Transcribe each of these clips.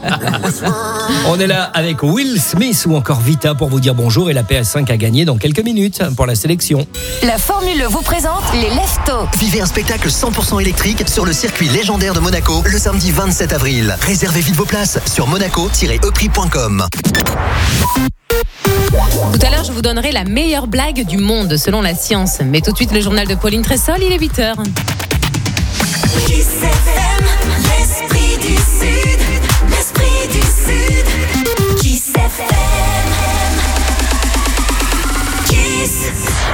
On est là avec Will Smith ou encore Vita pour vous dire bonjour et la PS5 a gagné dans quelques minutes pour la sélection. La Formule E vous présente les Leftos. Vivez un spectacle 100% électrique sur le circuit légendaire de Monaco le samedi 27 avril. Réservez vite vos places sur monaco-eprix.com. Tout à l'heure, je vous donnerai la meilleure blague du monde selon la science. Mais tout de suite, le journal de Pauline Tressol, il est 8h. Kiss FM, l'esprit du Sud, l'esprit du Sud. Kiss FM, Kiss.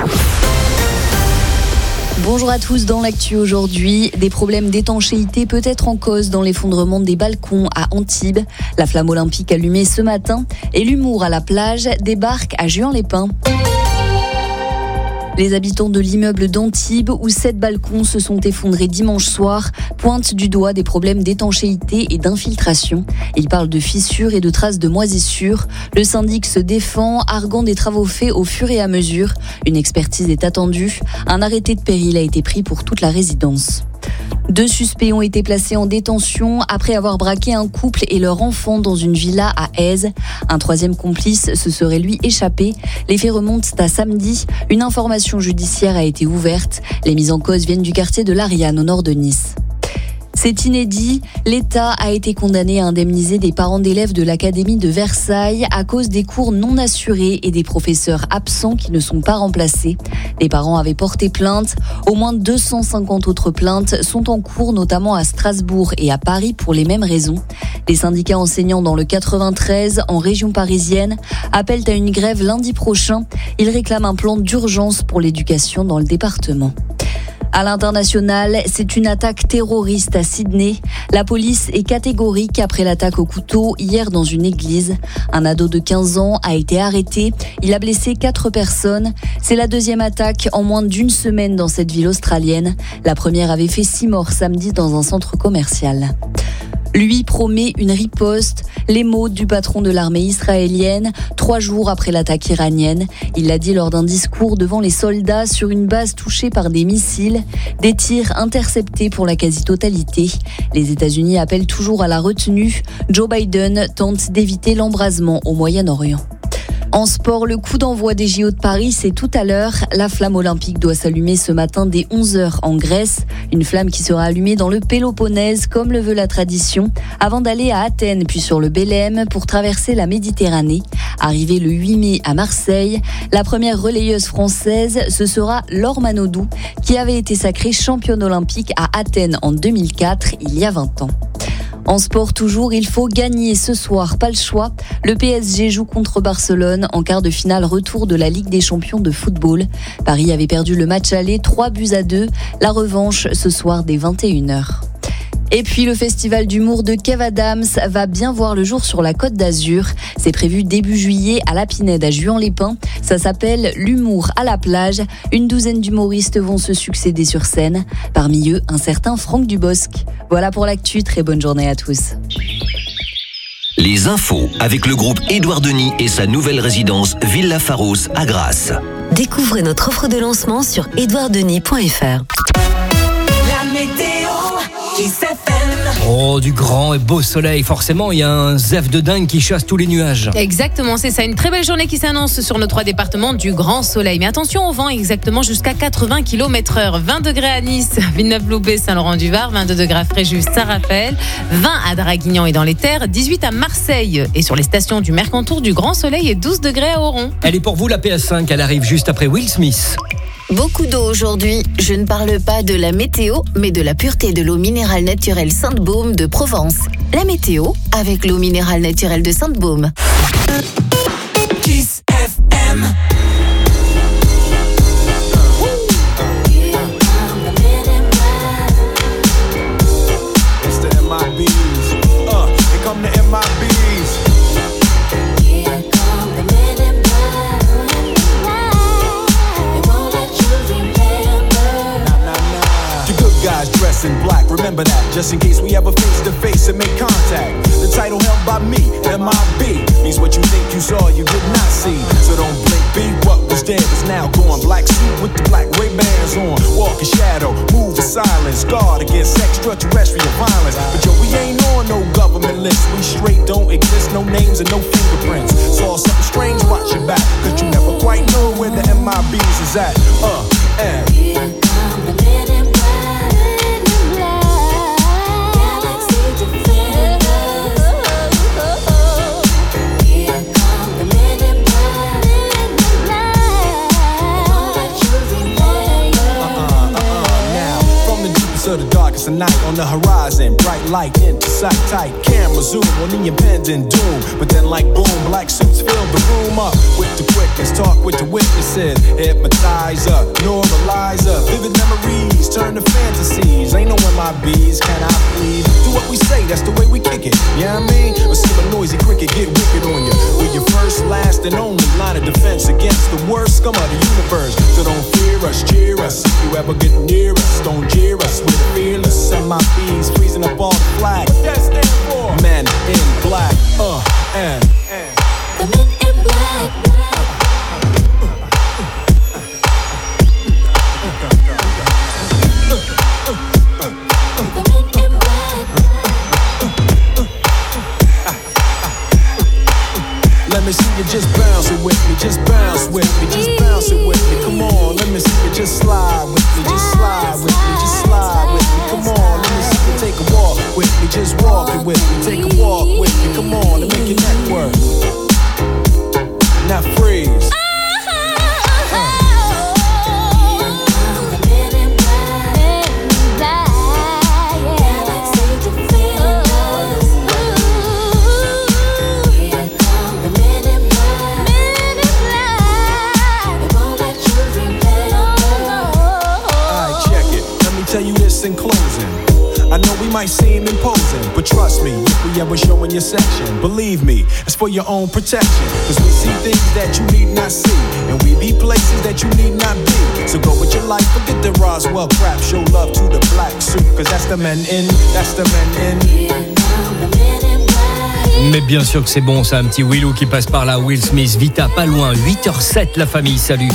Bonjour à tous, dans l'actu aujourd'hui, des problèmes d'étanchéité peut-être en cause dans l'effondrement des balcons à Antibes. La flamme olympique allumée ce matin et l'humour à la plage débarque à Juan-les-Pins. Les habitants de l'immeuble d'Antibes, où 7 balcons se sont effondrés dimanche soir, pointent du doigt des problèmes d'étanchéité et d'infiltration. Ils parlent de fissures et de traces de moisissures. Le syndic se défend, arguant des travaux faits au fur et à mesure. Une expertise est attendue. Un arrêté de péril a été pris pour toute la résidence. 2 suspects ont été placés en détention après avoir braqué un couple et leur enfant dans une villa à Èze. Un 3e complice se serait lui échappé. Les faits remontent à samedi. Une information judiciaire a été ouverte. Les mises en cause viennent du quartier de l'Ariane au nord de Nice. C'est inédit, l'État a été condamné à indemniser des parents d'élèves de l'Académie de Versailles à cause des cours non assurés et des professeurs absents qui ne sont pas remplacés. Les parents avaient porté plainte. Au moins 250 autres plaintes sont en cours, notamment à Strasbourg et à Paris pour les mêmes raisons. Les syndicats enseignants dans le 93, en région parisienne, appellent à une grève lundi prochain. Ils réclament un plan d'urgence pour l'éducation dans le département. À l'international, c'est une attaque terroriste à Sydney. La police est catégorique après l'attaque au couteau hier dans une église. Un ado de 15 ans a été arrêté. Il a blessé 4 personnes. C'est la 2e attaque en moins d'une semaine dans cette ville australienne. La première avait fait 6 morts samedi dans un centre commercial. Lui promet une riposte. Les mots du patron de l'armée israélienne, 3 jours après l'attaque iranienne. Il l'a dit lors d'un discours devant les soldats sur une base touchée par des missiles. Des tirs interceptés pour la quasi-totalité. Les États-Unis appellent toujours à la retenue. Joe Biden tente d'éviter l'embrasement au Moyen-Orient. En sport, le coup d'envoi des JO de Paris, c'est tout à l'heure. La flamme olympique doit s'allumer ce matin dès 11h en Grèce. Une flamme qui sera allumée dans le Péloponnèse, comme le veut la tradition, avant d'aller à Athènes, puis sur le Bélème, pour traverser la Méditerranée. Arrivée le 8 mai à Marseille, la première relayeuse française, ce sera Laure Manodou, qui avait été sacrée championne olympique à Athènes en 2004, il y a 20 ans. En sport toujours, il faut gagner ce soir, pas le choix. Le PSG joue contre Barcelone en quart de finale retour de la Ligue des Champions de football. Paris avait perdu le match aller 3-2. La revanche ce soir dès 21h. Et puis le festival d'humour de Kev Adams va bien voir le jour sur la Côte d'Azur. C'est prévu début juillet à la Pinède à Juan-les-Pins. Ça s'appelle l'humour à la plage. Une douzaine d'humoristes vont se succéder sur scène. Parmi eux, un certain Franck Dubosc. Voilà pour l'actu, très bonne journée à tous. Les infos avec le groupe Édouard Denis et sa nouvelle résidence Villa Pharos à Grasse. Découvrez notre offre de lancement sur edouarddenis.fr. La météo, Kiss FM. Oh, du grand et beau soleil. Forcément, il y a un zef de dingue qui chasse tous les nuages. Exactement, c'est ça. Une très belle journée qui s'annonce sur nos 3 départements du grand soleil. Mais attention au vent, exactement jusqu'à 80 km/h. 20 degrés à Nice, Villeneuve-Loubet, Saint-Laurent-du-Var, 22 degrés à Fréjus, Saint-Raphaël, 20 à Draguignan et dans les Terres, 18 à Marseille et sur les stations du Mercantour du Grand Soleil et 12 degrés à Oron. Elle est pour vous, la PS5. Elle arrive juste après Will Smith. Beaucoup d'eau aujourd'hui. Je ne parle pas de la météo, mais de la pureté de l'eau minérale naturelle Sainte-Baume de Provence. La météo avec l'eau minérale naturelle de Sainte-Baume. Kiss FM. It's the MIBs. Here come the MIBs. Here come the men in black. They won't let you remember. The good guys dress in black. Remember remember that, just in case we ever face to face and make contact. The title held by me, MIB, means what you think you saw, you did not see. So don't blink, be what was dead is now gone. Black suit with the black Ray-Bans on. Walk in shadow, move in silence, guard against extraterrestrial violence. But yo, we ain't on no government list. We straight don't exist, no names and no fingerprints. Saw something strange, watch your back, cause you never quite know where the MIBs is at. And Here come the men in black. Galaxy defenders. Here come the men in black. All that you remember. now, from the deepest of the darkest of night, on the horizon, bright light into sight, tight camera zoom on the impending doom. But then like boom, black suits fill the room up with the quickness, talk with the witnesses, hypnotizer, normalizer, vivid memories turn to fantasies. Ain't no MIBs, can I please? Do what we say, that's the way we kick it. Yeah, I mean, or see a noisy cricket get wicked on you. We're your first, last, and only line of defense against the worst scum of the universe. So don't fear us, cheer us. If you ever get near us, don't jeer us. We're fearless. MIBs freezing up all the flag. What that stand for? Men in black. And The men in black. let me see you just bounce it with me, just bounce with me, just bounce it with me. Come on, let me see you just slide with me, just slide with me, just slide with me. Come on, let me see you take a walk with me, just walk it with me, take a walk with me. Come on, and make your neck work. Now freeze. Tell you this in closing. I know we might seem imposing, but trust me, if we ever show in your section, believe me, it's for your own protection. Cause we see things that you need not see, and we be places that you need not be. So go with your life, forget the Roswell crap. Show love to the black suit, cause that's the men in, that's the men in. Mais bien sûr que c'est bon, ça, un petit Willou qui passe par là. Will Smith, Vita, pas loin, 8h07 la famille, salut.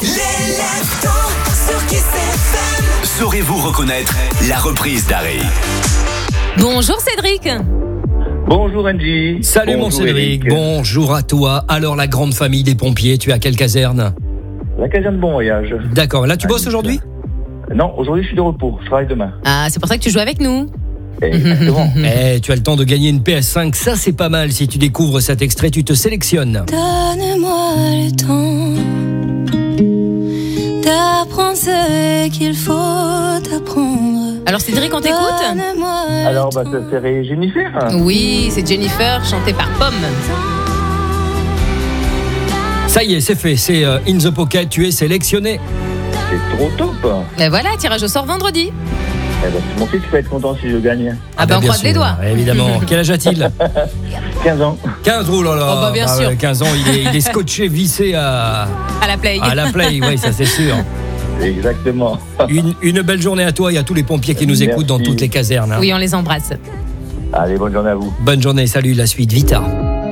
Saurez-vous reconnaître la reprise d'Harry? Bonjour Cédric. Bonjour Angie. Salut Bonjour mon Cédric, Eric. bonjour à toi. Alors la grande famille des pompiers, tu es à quelle caserne? La caserne Bon Voyage. D'accord, là tu bosses aujourd'hui? Non, aujourd'hui je suis de repos, je travaille demain. Ah, c'est pour ça que tu joues avec nous. Exactement. Tu as le temps de gagner une PS5, ça c'est pas mal. Si tu découvres cet extrait, tu te sélectionnes. Donne-moi le temps d'apprendre ce qu'il faut apprendre. Alors Cédric, on t'écoute? Alors bah ça serait Jennifer. Oui, c'est Jennifer, chantée par Pomme. Ça y est, c'est fait, c'est In the Pocket, tu es sélectionné. C'est trop top. Et voilà, tirage au sort vendredi. Eh ben, mon fils peut être content si je gagne. Ah ben on bien croise les sûr, doigts. évidemment. Quel âge a-t-il? 15 ans. 15, oh là là. Oh bah bien sûr. Ouais, 15 ans, il est scotché, vissé à À la play. la play, oui, ça c'est sûr. Exactement. Une belle journée à toi et à tous les pompiers qui nous Merci. écoutent dans toutes les casernes. Hein. Oui, on les embrasse. Allez, bonne journée à vous. Bonne journée, salut, la suite, Vita.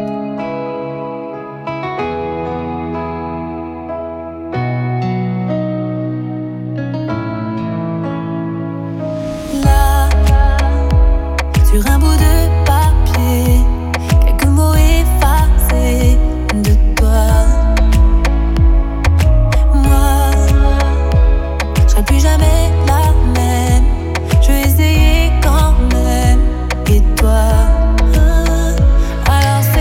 Là, sur un bout de papier, quelques mots effacés de toi. Moi, je serai plus jamais la même. Je vais essayer quand même. Et toi, alors c'est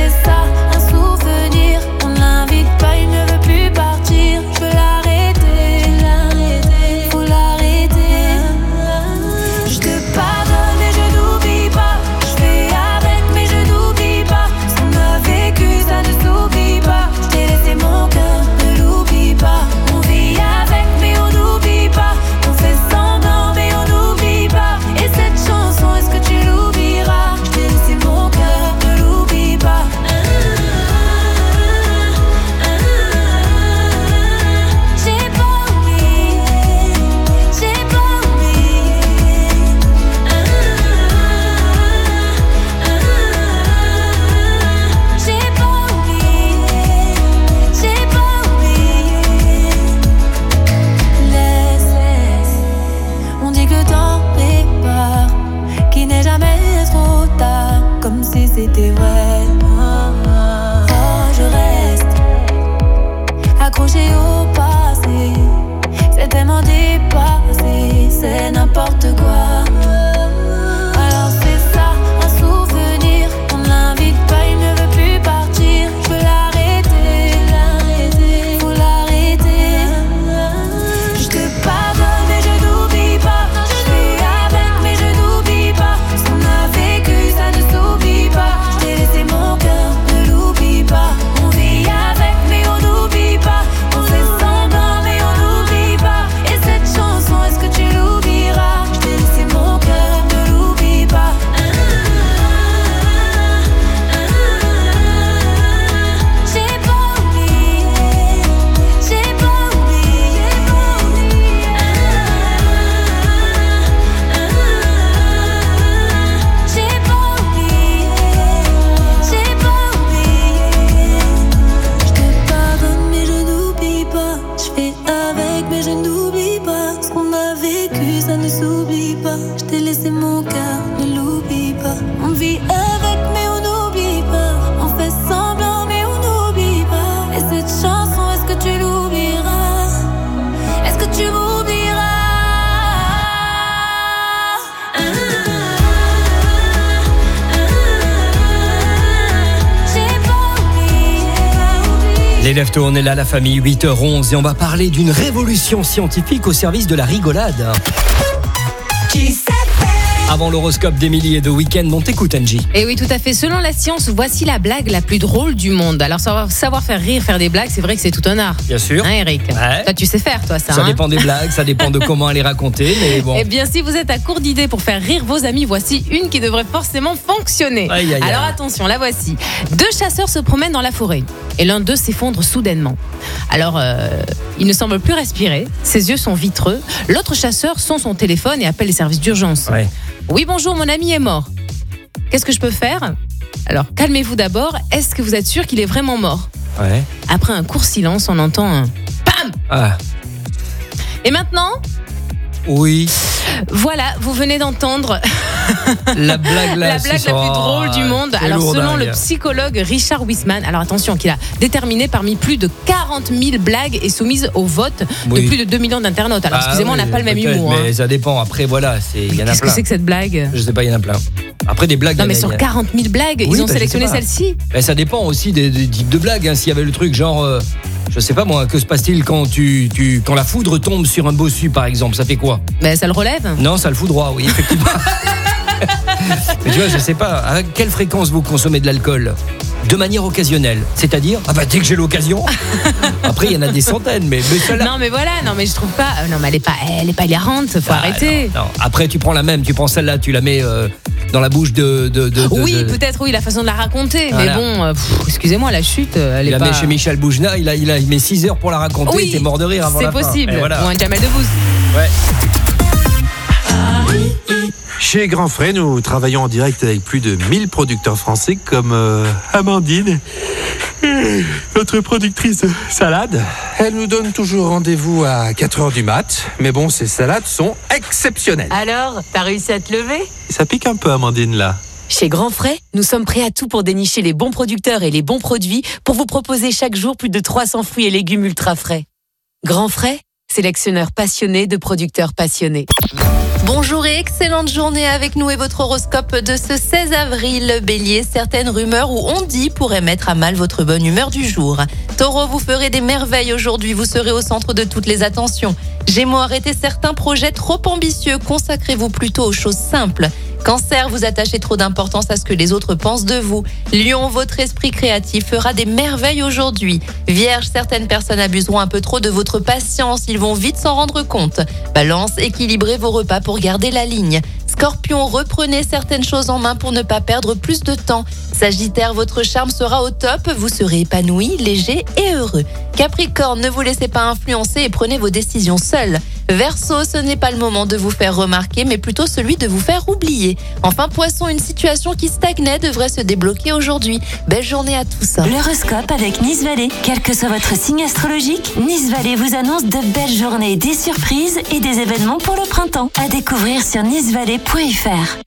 touché au passé. C'est tellement dépassé, c'est n'importe quoi. Alors c'est ça, un souvenir. On l'invite pas, il ne veut plus partir. Je veux l'arrêter, faut l'arrêter. Je te pardonne mais je n'oublie pas. Je suis avec mais je n'oublie pas. Ce qu'on a vécu ça ne s'oublie pas. Je t'ai laissé mon cœur, ne l'oublie pas. On vit avec mais on n'oublie pas. On fait semblant mais on n'oublie pas. Et cette chanson, est-ce que tu l'oublieras? Je t'ai laissé mon cœur, ne l'oublie pas. J'ai pas oublié, j'ai pas oublié. J'ai pas oublié, j'ai pas oublié. Je te pardonne mais je n'oublie pas. Je fais avec mais je n'oublie pas. Ce qu'on a vécu ça ne s'oublie pas. Je t'ai laissé mon cœur, ne l'oublie pas. On vit avec mais on n'oublie pas. On fait semblant mais on n'oublie pas. Et cette chanson, est-ce que tu l'oublieras? Est-ce que tu m'oublieras? J'ai pas oublié. Les Leftos, on est là, la famille, 8h11, et on va parler d'une révolution scientifique au service de la rigolade. Avant l'horoscope d'Émilie et de Week-end, on t'écoute, Angie. Et oui, tout à fait. Selon la science, voici la blague la plus drôle du monde. Alors, savoir faire rire, faire des blagues, c'est vrai que c'est tout un art. Bien sûr. Hein, Eric? Ouais. Toi, tu sais faire, toi, ça. Ça hein dépend des blagues, ça dépend de comment les raconter, mais bon. Eh bien, si vous êtes à court d'idées pour faire rire vos amis, voici une qui devrait forcément fonctionner. Aïe, aïe, aïe. Alors attention, la voici. 2 chasseurs se promènent dans la forêt et l'un d'eux s'effondre soudainement. Alors, il ne semble plus respirer, ses yeux sont vitreux. L'autre chasseur sent son téléphone et appelle les services d'urgence. Ouais. Oui, bonjour, mon ami est mort. Qu'est-ce que je peux faire? Alors, calmez-vous d'abord. Est-ce que vous êtes sûr qu'il est vraiment mort? Ouais. Après un court silence, on entend un PAM! Ah. Et maintenant? Oui. Voilà, vous venez d'entendre La blague la plus drôle du monde. Alors, selon le psychologue Richard Wiseman, alors attention, qu'il a déterminé parmi plus de 40 000 blagues et soumises au vote de plus de 2 millions d'internautes. Alors, excusez-moi, on n'a pas le même humour. Mais ça dépend. Après, voilà, il y en a plein. Qu'est-ce que c'est que cette blague? Je sais pas, il y en a plein. Après, des blagues. Non, mais sur 40 000 blagues, ils ont sélectionné celle-ci. Ben, ça dépend aussi des types de blagues. Hein. S'il y avait le truc genre, je sais pas moi, que se passe-t-il quand quand la foudre tombe sur un bossu, par exemple? Ça fait quoi? Ben, ça le relève? Non, ça le fout droit, oui, effectivement. Mais tu vois, je sais pas, à quelle fréquence vous consommez de l'alcool? De manière occasionnelle, c'est-à-dire dès que j'ai l'occasion. Après, il y en a des centaines, mais celle-là. Non, mais voilà, non, mais je trouve pas. Non, mais elle est pas hilarante, faut arrêter. Non. Après, tu prends celle-là, tu la mets dans la bouche Oui, peut-être, oui, la façon de la raconter. Voilà. Mais bon, excusez-moi, la chute, elle est il pas. La met chez Michel Boujna, il met 6 heures pour la raconter, oui, il était mort de rire avant la fin. C'est possible. Voilà. Ou un Jamel Debbouze. Ouais. Chez Grand Frais, nous travaillons en direct avec plus de 1000 producteurs français comme Amandine, notre productrice de salade. Elle nous donne toujours rendez-vous à 4h du mat, mais bon, ces salades sont exceptionnelles. Alors, t'as réussi à te lever? Ça pique un peu, Amandine, là. Chez Grand Frais, nous sommes prêts à tout pour dénicher les bons producteurs et les bons produits pour vous proposer chaque jour plus de 300 fruits et légumes ultra frais. Grand Frais, sélectionneur passionné de producteurs passionnés. Bonjour et excellente journée avec nous et votre horoscope de ce 16 avril. Bélier, certaines rumeurs ou on-dit pourraient mettre à mal votre bonne humeur du jour. Taureau, vous ferez des merveilles aujourd'hui, vous serez au centre de toutes les attentions. Gémeaux, arrêtez certains projets trop ambitieux, consacrez-vous plutôt aux choses simples. Cancer, vous attachez trop d'importance à ce que les autres pensent de vous. Lion, votre esprit créatif fera des merveilles aujourd'hui. Vierge, certaines personnes abuseront un peu trop de votre patience, ils vont vite s'en rendre compte. Balance, équilibrez vos repas pour garder la ligne. Scorpion, reprenez certaines choses en main pour ne pas perdre plus de temps. Sagittaire, votre charme sera au top, vous serez épanoui, léger et heureux. Capricorne, ne vous laissez pas influencer et prenez vos décisions seuls. Verseau, ce n'est pas le moment de vous faire remarquer, mais plutôt celui de vous faire oublier. Enfin, Poisson, une situation qui stagnait devrait se débloquer aujourd'hui. Belle journée à tous. L'horoscope avec Nice Valley. Quel que soit votre signe astrologique, Nice Valley vous annonce de belles journées, des surprises et des événements pour le printemps. À découvrir sur nicevalley.fr.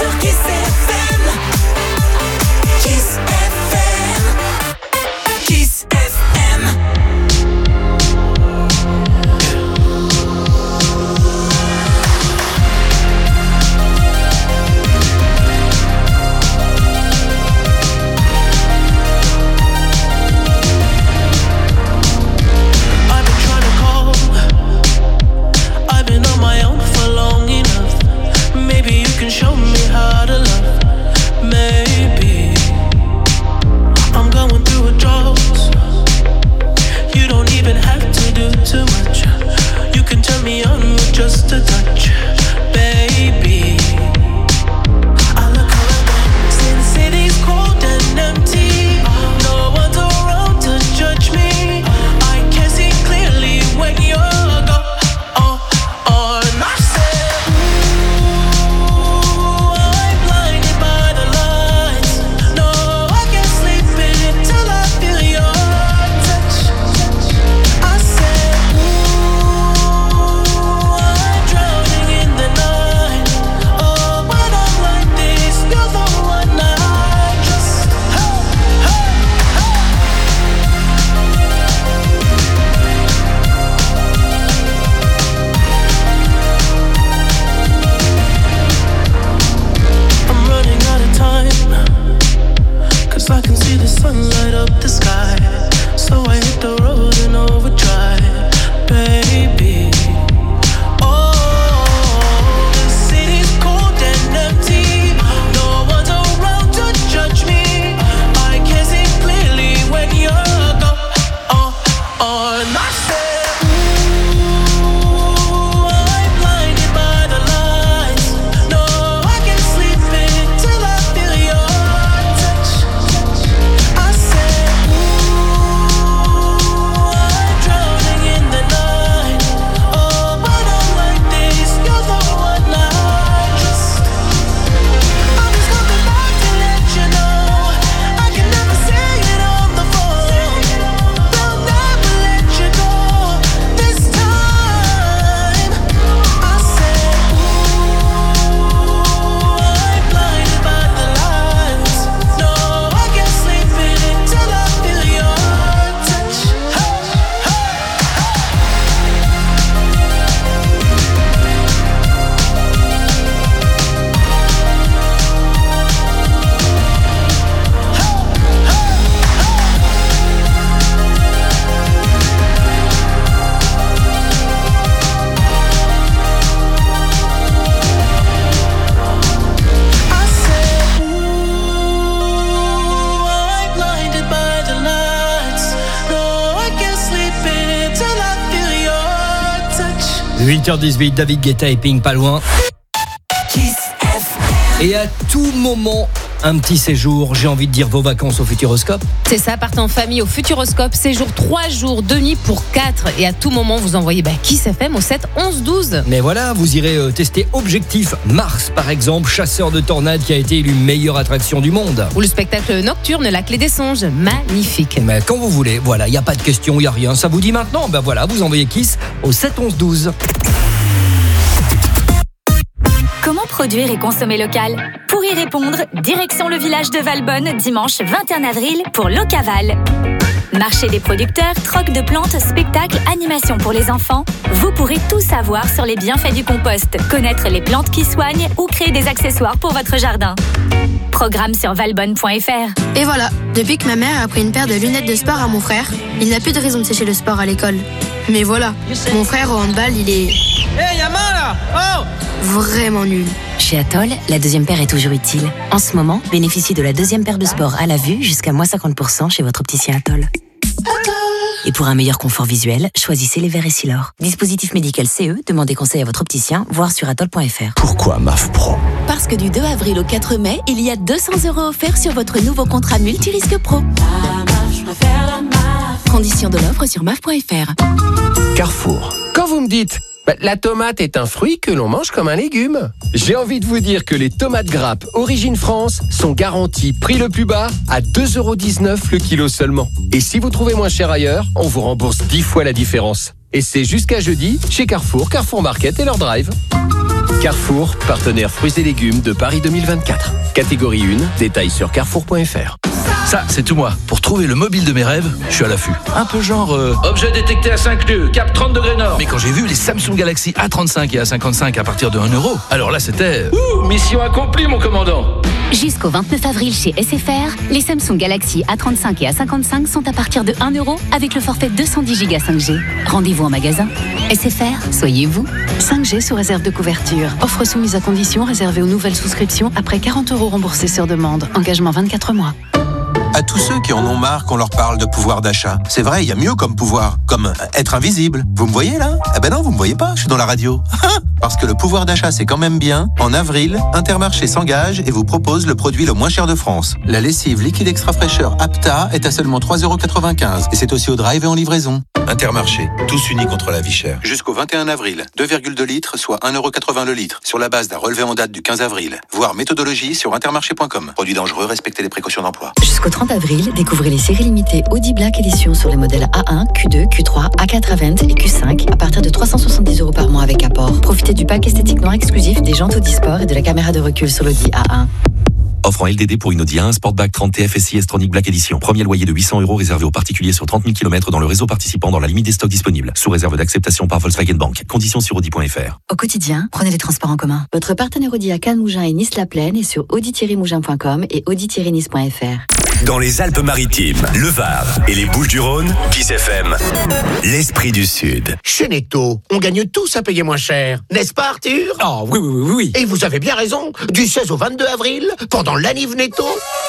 Kiss 8h18, David Guetta et Pink pas loin. Et à tout moment, un petit séjour, j'ai envie de dire vos vacances au Futuroscope. C'est ça, partez en famille au Futuroscope, séjour 3 jours, 2 nuits pour 4. Et à tout moment, vous envoyez Kiss FM au 7 11 12. Mais voilà, vous irez tester Objectif Mars, par exemple, chasseur de tornades qui a été élu meilleure attraction du monde. Ou le spectacle nocturne La Clé des Songes, magnifique. Mais quand vous voulez, voilà, il n'y a pas de question, il n'y a rien. Ça vous dit maintenant ? Ben voilà, vous envoyez Kiss au 7 11 12. Comment produire et consommer local ? Pour y répondre, direction le village de Valbonne, dimanche 21 avril pour Locaval. Marché des producteurs, troc de plantes, spectacles, animations pour les enfants. Vous pourrez tout savoir sur les bienfaits du compost, connaître les plantes qui soignent ou créer des accessoires pour votre jardin. Programme sur valbonne.fr. Et voilà, depuis que ma mère a pris une paire de lunettes de sport à mon frère, il n'a plus de raison de sécher le sport à l'école. Mais voilà, mon frère au handball, il est... Hey, y'a main là ! Oh ! Vraiment nul. Chez Atoll, la deuxième paire est toujours utile. En ce moment, bénéficiez de la deuxième paire de sport à la vue jusqu'à moins 50% chez votre opticien Atoll. Et pour un meilleur confort visuel, choisissez les verres Essilor. Dispositif médical CE, demandez conseil à votre opticien, voire sur atoll.fr. Pourquoi MAF Pro ? Parce que du 2 avril au 4 mai, il y a 200 € offerts sur votre nouveau contrat multirisque pro. Conditions de l'offre sur maf.fr. Carrefour. Quand vous me dites la tomate est un fruit que l'on mange comme un légume, j'ai envie de vous dire que les tomates grappes Origine France sont garanties prix le plus bas à 2,19 € le kilo seulement. Et si vous trouvez moins cher ailleurs, on vous rembourse 10 fois la différence. Et c'est jusqu'à jeudi chez Carrefour, Carrefour Market et leur drive. Carrefour, partenaire fruits et légumes de Paris 2024. Catégorie 1, détails sur carrefour.fr. Ça, c'est tout moi. Pour trouver le mobile de mes rêves, je suis à l'affût. Un peu genre... objet détecté à 5 nœuds, cap 30 degrés nord. Mais quand j'ai vu les Samsung Galaxy A35 et A55 à partir de 1 €, alors là, c'était... mission accomplie, mon commandant. Jusqu'au 29 avril chez SFR, les Samsung Galaxy A35 et A55 sont à partir de 1 € avec le forfait 210 Go 5G. Rendez-vous en magasin. SFR, soyez vous. 5G sous réserve de couverture. Offre soumise à condition réservée aux nouvelles souscriptions après 40 € remboursés sur demande. Engagement 24 mois. À tous ceux qui en ont marre qu'on leur parle de pouvoir d'achat. C'est vrai, il y a mieux comme pouvoir, comme être invisible. Vous me voyez là ? Eh ben non, vous me voyez pas, je suis dans la radio. Parce que le pouvoir d'achat, c'est quand même bien. En avril, Intermarché s'engage et vous propose le produit le moins cher de France. La lessive liquide extra fraîcheur Apta est à seulement 3,95 € et c'est aussi au drive et en livraison. Intermarché, tous unis contre la vie chère. Jusqu'au 21 avril, 2,2 litres, soit 1,80 € le litre, sur la base d'un relevé en date du 15 avril. Voir méthodologie sur intermarché.com. Produit dangereux, respectez les précautions d'emploi. Jusqu'au 30 avril, découvrez les séries limitées Audi Black Edition sur les modèles A1, Q2, Q3, A4 Avant et Q5 à partir de 370 € par mois avec apport. Profitez du pack esthétique noir exclusif, des jantes Audi Sport et de la caméra de recul sur l'Audi A1. Offre en LDD pour une Audi A1 Sportback 30 TFSI S-Tronic Black Edition. Premier loyer de 800 € réservé aux particuliers sur 30 000 km dans le réseau participant dans la limite des stocks disponibles. Sous réserve d'acceptation par Volkswagen Bank. Conditions sur Audi.fr. Au quotidien, prenez les transports en commun. Votre partenaire Audi à Cannes, Mougins et Nice-la-Plaine est sur audi-mougins.com et audi-nice.fr. Dans les Alpes-Maritimes, le Var et les Bouches-du-Rhône, Kiss FM, l'esprit du Sud. Chez Netto, on gagne tous à payer moins cher. N'est-ce pas, Arthur ? Oh, oui. Et vous avez bien raison. Du 16 au 22 avril, pendant l'anniv Netto,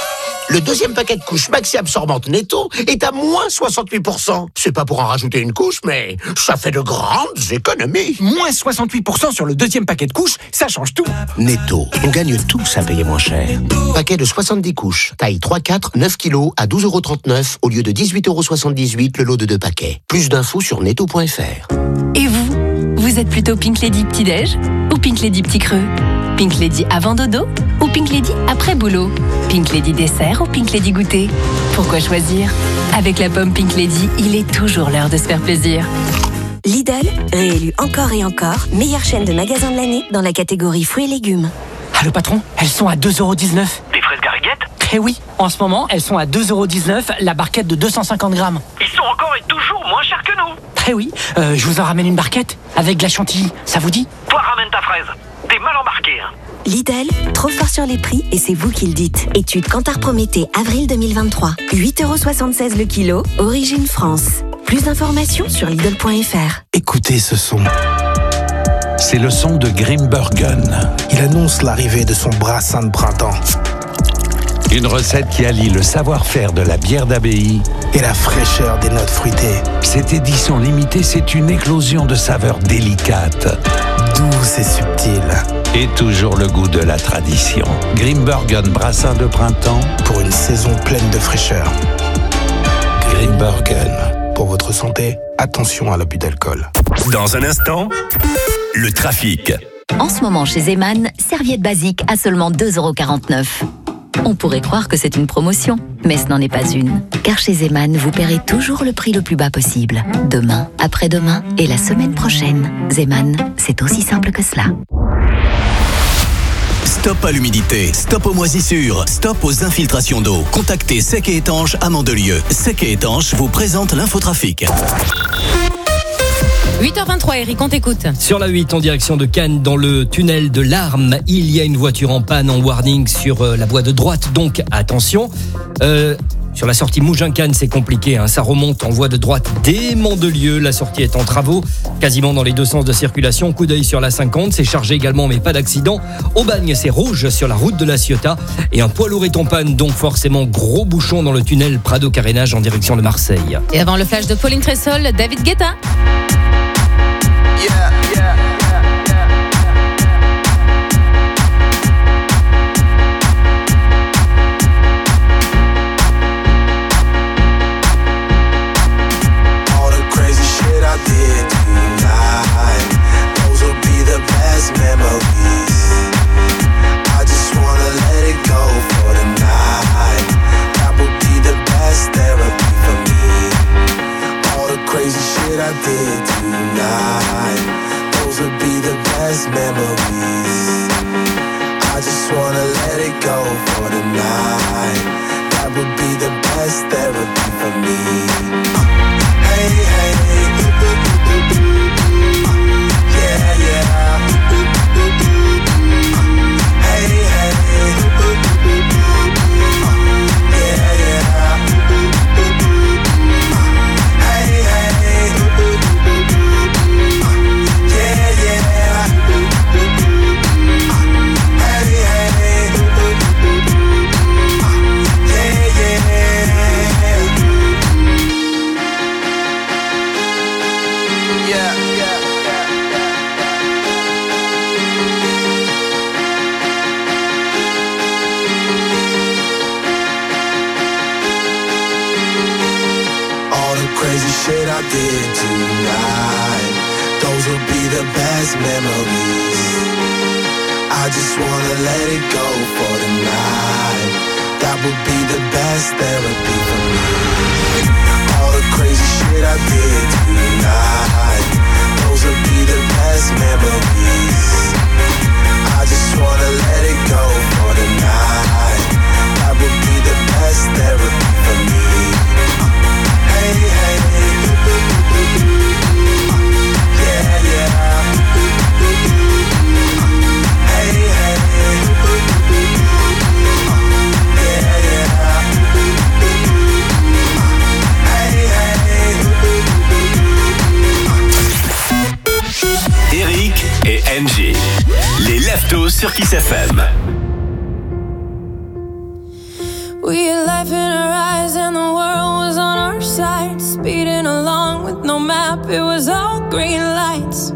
le deuxième paquet de couches maxi absorbantes Netto est à moins 68%. C'est pas pour en rajouter une couche, mais ça fait de grandes économies. Moins 68% sur le deuxième paquet de couches, ça change tout. Netto, on gagne tous à payer moins cher. Paquet de 70 couches, taille 3-4, 9 kg à 12,39 € au lieu de 18,78 € le lot de 2 paquets. Plus d'infos sur netto.fr. Et vous êtes plutôt Pink Lady petit-déj ou Pink Lady petit creux ? Pink Lady avant dodo ou Pink Lady après boulot ? Pink Lady dessert ou Pink Lady goûter ? Pourquoi choisir ? Avec la pomme Pink Lady, il est toujours l'heure de se faire plaisir. Lidl, réélu encore et encore, meilleure chaîne de magasins de l'année dans la catégorie fruits et légumes. Ah le patron, elles sont à 2,19 €. Des fraises gariguettes ? Eh oui, en ce moment, elles sont à 2,19 € la barquette de 250 grammes. Ils sont encore et toujours moins chers que nous. Eh oui, je vous en ramène une barquette avec de la chantilly, ça vous dit ? Toi ramène ta fraise. T'es mal embarqué, hein. Lidl, trop fort sur les prix et c'est vous qui le dites. Étude Kantar Prométhée, avril 2023. 8,76 € le kilo, origine France. Plus d'informations sur Lidl.fr. Écoutez ce son. C'est le son de Grimbergen. Il annonce l'arrivée de son brassin de printemps. Une recette qui allie le savoir-faire de la bière d'abbaye et la fraîcheur des notes fruitées. Cette édition limitée, c'est une éclosion de saveurs délicates, douces et subtiles. Et toujours le goût de la tradition. Grimbergen Brassin de printemps pour une saison pleine de fraîcheur. Grimbergen. Pour votre santé, attention à l'abus d'alcool. Dans un instant, le trafic. En ce moment chez Zeman, serviette basique à seulement 2,49 €. On pourrait croire que c'est une promotion, mais ce n'en est pas une. Car chez Zeman, vous paierez toujours le prix le plus bas possible. Demain, après-demain et la semaine prochaine. Zeman, c'est aussi simple que cela. Stop à l'humidité, stop aux moisissures, stop aux infiltrations d'eau. Contactez Sec et Étanche à Mandelieu. Sec et Étanche vous présente l'infotrafic. 8h23, Eric, on t'écoute. Sur la 8, en direction de Cannes, dans le tunnel de l'Arme, il y a une voiture en panne en warning sur la voie de droite, donc attention. Sur la sortie Mougins-Cannes, c'est compliqué, ça remonte en voie de droite dès Mandelieu. La sortie est en travaux, quasiment dans les deux sens de circulation. Coup d'œil sur la 50, c'est chargé également, mais pas d'accident. Au Bagne, c'est rouge sur la route de la Ciotat. Et un poids lourd est en panne, donc forcément gros bouchon dans le tunnel Prado-Carénage en direction de Marseille. Et avant le flash de Pauline Tressol, David Guetta. Sur Kiss FM. We had life in our eyes and the world was on our side. Speeding along with no map, it was all green lights.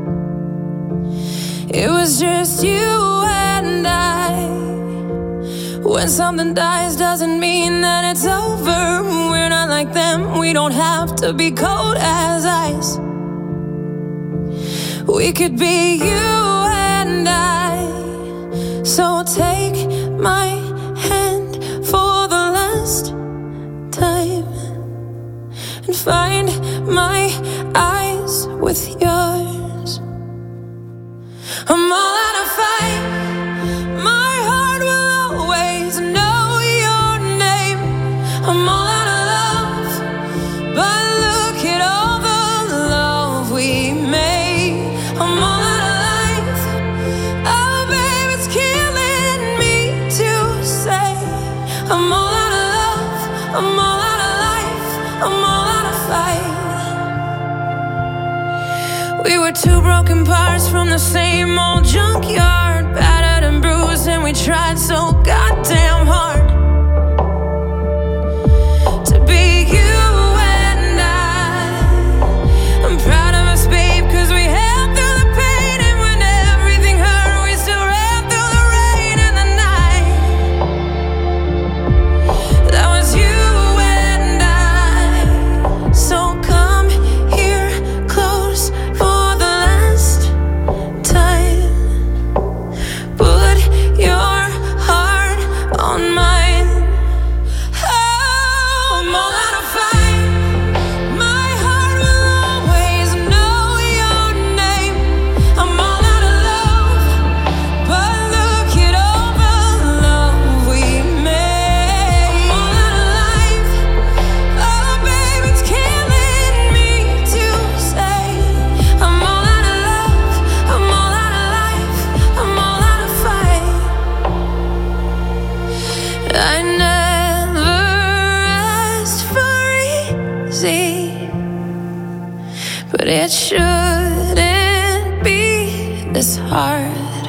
It was just you and I. When something dies doesn't mean that it's over. We're not like them, we don't have to be cold as ice. We could be you and I. So take my hand for the last time and find my eyes with yours. I'm all out of fight. My heart will always know your name. I'm all out of love, but look at all the love we made. I'm all out of life. Oh, babe, it's killing me to say. I'm all out of love. I'm all out of life. I'm all out of fight. We were two broken parts from the same old junkyard, battered and bruised, and we tried so goddamn hard. on mine. Oh, I'm all out of fight. My heart will always know your name. I'm all out of love, but look at all the love we made. I'm all out of life. Oh, baby, it's killing me to say. I'm all out of love. I'm all out of life. I'm all out of fight. I never asked for easy, but it shouldn't be this hard.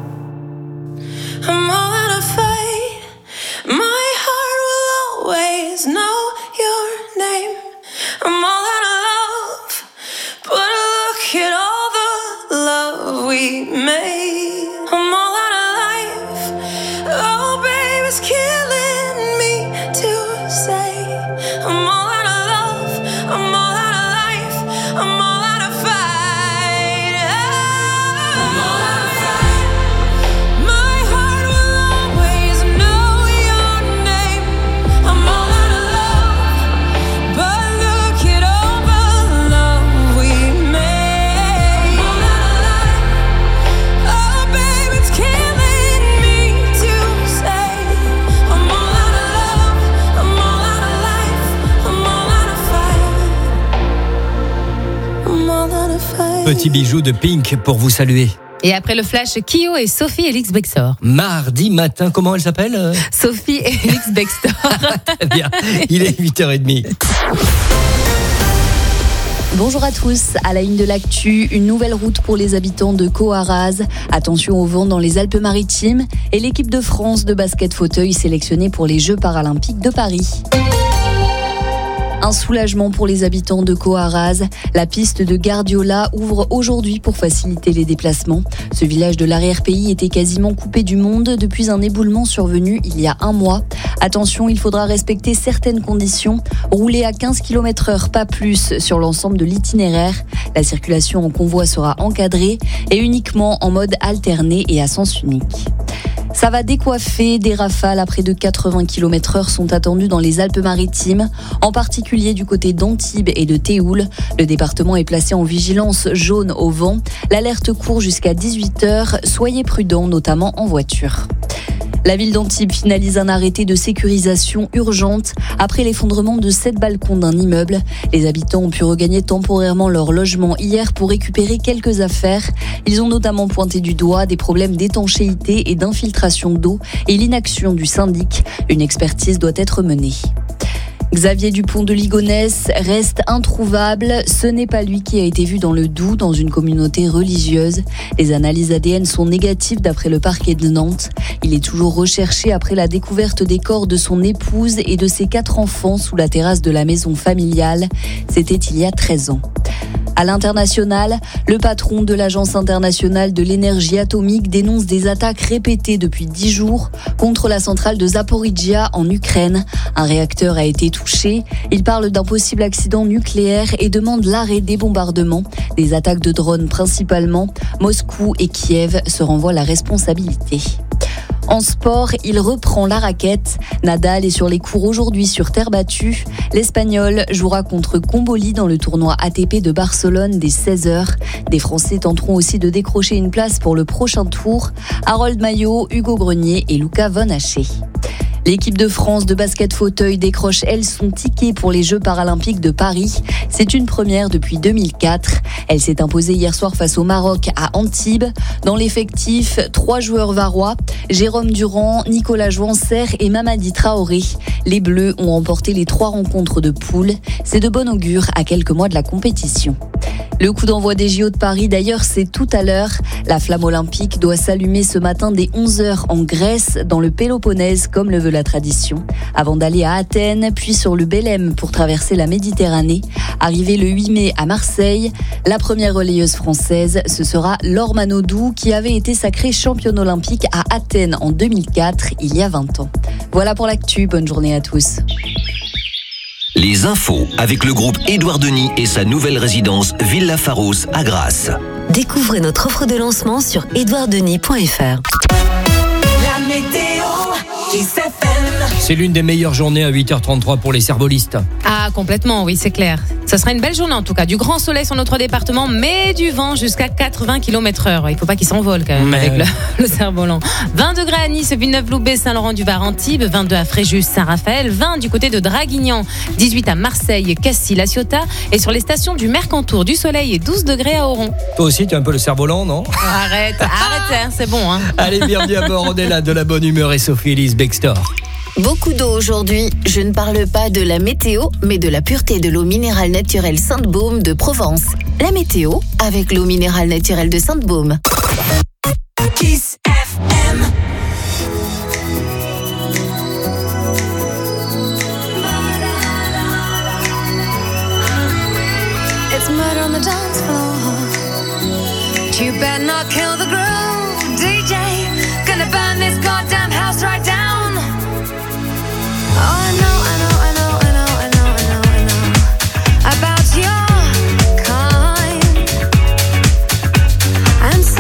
I'm all out of fight. My heart will always know your name. I'm all out of love, but look at all the love we made. I'm all out of life. Oh, baby, it's killing me to say. I'm all out of love. I'm all out of life. I'm all out of fight. I'm all out of fight. My heart will always know your name. I'm all out of love, but look at all the love we made. I'm all out of life. Oh, baby, it's killing me to say. I'm all out of love. I'm all out of life. I'm all out of fight. I'm all out of fight. Petit bijou de Pink pour vous saluer. Et après le flash, Kyo et Sophie Elix Bextor. Mardi matin, comment elle s'appelle Sophie Elix Bextor. Très bien, il est 8h30. Bonjour à tous, à la une de l'actu, une nouvelle route pour les habitants de Coarraze. Attention au vent dans les Alpes-Maritimes et l'équipe de France de basket fauteuil sélectionnée pour les Jeux paralympiques de Paris. Un soulagement pour les habitants de Coarraze. La piste de Guardiola ouvre aujourd'hui pour faciliter les déplacements. Ce village de l'arrière-pays était quasiment coupé du monde depuis un éboulement survenu il y a un mois. Attention, il faudra respecter certaines conditions. Rouler à 15 km/h, pas plus, sur l'ensemble de l'itinéraire. La circulation en convoi sera encadrée et uniquement en mode alterné et à sens unique. Ça va décoiffer, des rafales à près de 80 km/h sont attendues dans les Alpes-Maritimes, en particulier du côté d'Antibes et de Théoul. Le département est placé en vigilance jaune au vent. L'alerte court jusqu'à 18h. Soyez prudents, notamment en voiture. La ville d'Antibes finalise un arrêté de sécurisation urgente après l'effondrement de 7 balcons d'un immeuble. Les habitants ont pu regagner temporairement leur logement hier pour récupérer quelques affaires. Ils ont notamment pointé du doigt des problèmes d'étanchéité et d'infiltration d'eau et l'inaction du syndic. Une expertise doit être menée. Xavier Dupont de Ligonnès reste introuvable. Ce n'est pas lui qui a été vu dans le Doubs, dans une communauté religieuse. Les analyses ADN sont négatives d'après le parquet de Nantes. Il est toujours recherché après la découverte des corps de son épouse et de ses 4 enfants sous la terrasse de la maison familiale. C'était il y a 13 ans. À l'international, le patron de l'Agence internationale de l'énergie atomique dénonce des attaques répétées depuis 10 jours contre la centrale de Zaporizhzhia en Ukraine. Un réacteur a été touché. Il parle d'un possible accident nucléaire et demande l'arrêt des bombardements. Des attaques de drones principalement. Moscou et Kiev se renvoient la responsabilité. En sport, il reprend la raquette. Nadal est sur les cours aujourd'hui sur terre battue. L'Espagnol jouera contre Comboli dans le tournoi ATP de Barcelone dès 16h. Des Français tenteront aussi de décrocher une place pour le prochain tour. Harold Maillot, Hugo Grenier et Luca Von Haché. L'équipe de France de basket fauteuil décroche, elle, son ticket pour les Jeux paralympiques de Paris. C'est une première depuis 2004. Elle s'est imposée hier soir face au Maroc à Antibes. Dans l'effectif, 3 joueurs varois, Jérôme Durand, Nicolas Jouancer et Mamadi Traoré. Les Bleus ont remporté les 3 rencontres de poule. C'est de bon augure à quelques mois de la compétition. Le coup d'envoi des JO de Paris, d'ailleurs, c'est tout à l'heure. La flamme olympique doit s'allumer ce matin dès 11h en Grèce, dans le Péloponnèse, comme le veut la tradition. Avant d'aller à Athènes, puis sur le Belém pour traverser la Méditerranée. Arrivée le 8 mai à Marseille, la première relayeuse française, ce sera Laure Manodou, qui avait été sacrée championne olympique à Athènes en 2004, il y a 20 ans. Voilà pour l'actu, bonne journée à tous. Les infos avec le groupe Édouard Denis et sa nouvelle résidence Villa Pharos à Grasse. Découvrez notre offre de lancement sur edouarddenis.fr. La météo. C'est l'une des meilleures journées à 8h33 pour les cervolistes. Ah, complètement, oui, c'est clair. Ça sera une belle journée en tout cas. Du grand soleil sur notre département, mais du vent jusqu'à 80 km/h. Il ne faut pas qu'il s'envole quand même avec le cerf-volant. 20 degrés à Nice, Villeneuve-Loubet, Saint-Laurent-du-Var, Antibes, 22 à Fréjus, Saint-Raphaël, 20 du côté de Draguignan, 18 à Marseille, Cassis, La Ciotat, et sur les stations du Mercantour, du Soleil et 12 degrés à Oron. Toi aussi, tu es un peu le cerf-volant, non? Arrête, hein, c'est bon. Hein. Allez, bienvenue à bord, on est là, de la bonne humeur et Sophie Elise Bextor. Beaucoup d'eau aujourd'hui. Je ne parle pas de la météo, mais de la pureté de l'eau minérale naturelle Sainte-Baume de Provence. La météo avec l'eau minérale naturelle de Sainte-Baume. Kiss FM. It's murder on the dance floor. You better not kill the groove, DJ. Gonna burn this goddamn house right down. Oh, I know about your kind. And so